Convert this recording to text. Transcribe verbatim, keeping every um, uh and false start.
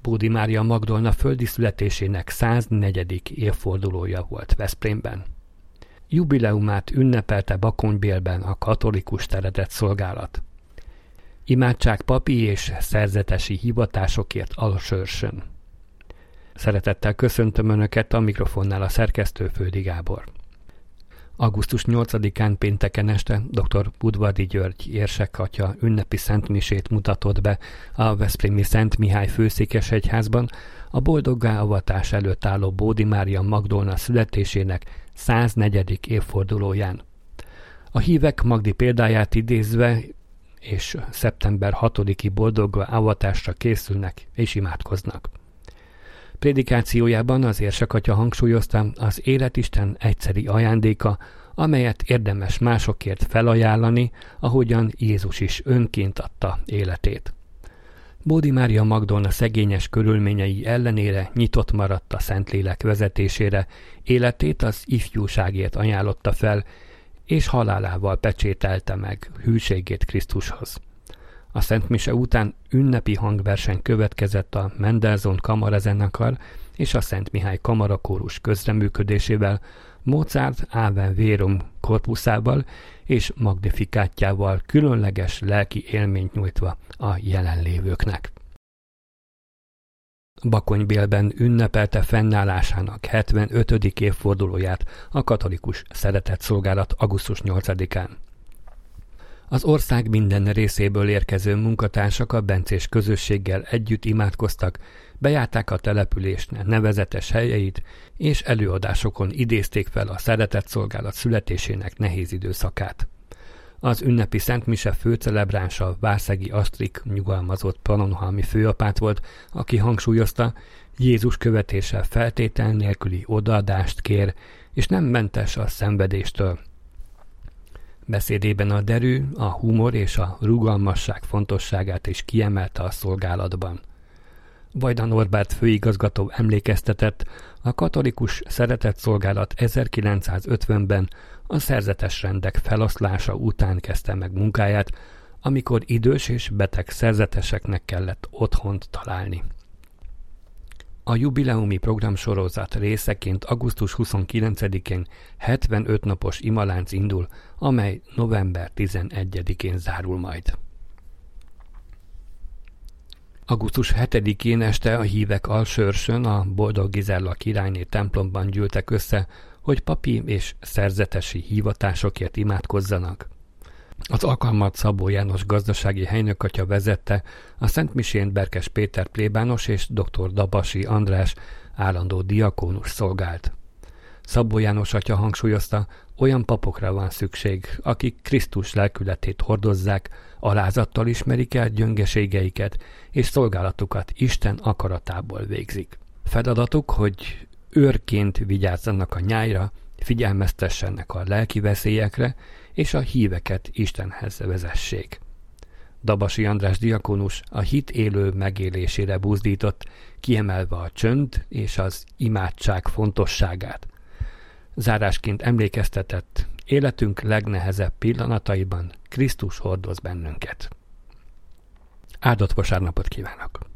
Bódi Mária Magdolna földi születésének száznegyedik évfordulója volt Veszprémben. Jubileumát ünnepelte Bakonybélben a katolikus teredett szolgálat. Imádság papi és szerzetesi hivatásokért Alsőrsön. Szeretettel köszöntöm Önöket, a mikrofonnál a szerkesztő Földi Gábor. augusztus nyolcadikán pénteken este dr. Udvardi György érsekatya ünnepi szentmisét mutatott be a veszprémi Szent Mihály főszékesegyházban a boldoggá avatás előtt álló Bódi Mária Magdolna születésének száznegyedik évfordulóján. A hívek Magdi példáját idézve és szeptember hatodiki boldoggá avatásra készülnek és imádkoznak. Prédikációjában az érsekatya hangsúlyozta az életisten egyszeri ajándéka, amelyet érdemes másokért felajánlani, ahogyan Jézus is önként adta életét. Bódi Mária Magdolna szegényes körülményei ellenére nyitott maradt a Szentlélek vezetésére, életét az ifjúságért ajánlotta fel, és halálával pecsételte meg hűségét Krisztushoz. A szentmise után ünnepi hangverseny következett a Mendelssohn kamarazenekar és a Szent Mihály kamarakórus közreműködésével, Mozart Ave Verum korpuszával és magnifikátjával különleges lelki élményt nyújtva a jelenlévőknek. Bakonybélben ünnepelte fennállásának hetvenötödik évfordulóját a katolikus szeretetszolgálat augusztus nyolcadikán. Az ország minden részéből érkező munkatársak a bencés közösséggel együtt imádkoztak, bejárták a település nevezetes helyeit, és előadásokon idézték fel a szeretetszolgálat születésének nehéz időszakát. Az ünnepi szentmise főcelebránsa Várszegi Asztrik nyugalmazott pannonhalmi főapát volt, aki hangsúlyozta, Jézus követése feltétel nélküli odaadást kér, és nem mentes a szenvedéstől. Beszédében a derű, a humor és a rugalmasság fontosságát is kiemelte a szolgálatban. Vajda Norbert főigazgató emlékeztetett, a katolikus szeretetszolgálat ezerkilencszázötvenben a szerzetes rendek feloszlása után kezdte meg munkáját, amikor idős és beteg szerzeteseknek kellett otthont találni. A jubileumi programsorozat részeként augusztus huszonkilencedikén hetvenöt napos imalánc indul, amely november tizenegyedikén zárul majd. augusztus hetedikén este a hívek Alsőrsön a Boldog Gizella királyné templomban gyűltek össze, hogy papi és szerzetesi hivatásokért imádkozzanak. Az alkalmat Szabó János gazdasági helynökatya vezette, a szentmisén Berkes Péter plébános és dr. Dabasi András állandó diakónus szolgált. Szabó János atya hangsúlyozta, olyan papokra van szükség, akik Krisztus lelkületét hordozzák, alázattal ismerik el gyöngeségeiket, és szolgálatukat Isten akaratából végzik. Feladatuk, hogy őrként vigyázzanak a nyájra, figyelmeztessenek a lelki veszélyekre, és a híveket Istenhez vezessék. Dabasi András diakónus a hit élő megélésére buzdított, kiemelve a csönd és az imádság fontosságát. Zárásként emlékeztetett, életünk legnehezebb pillanataiban Krisztus hordoz bennünket. Áldott vasárnapot kívánok!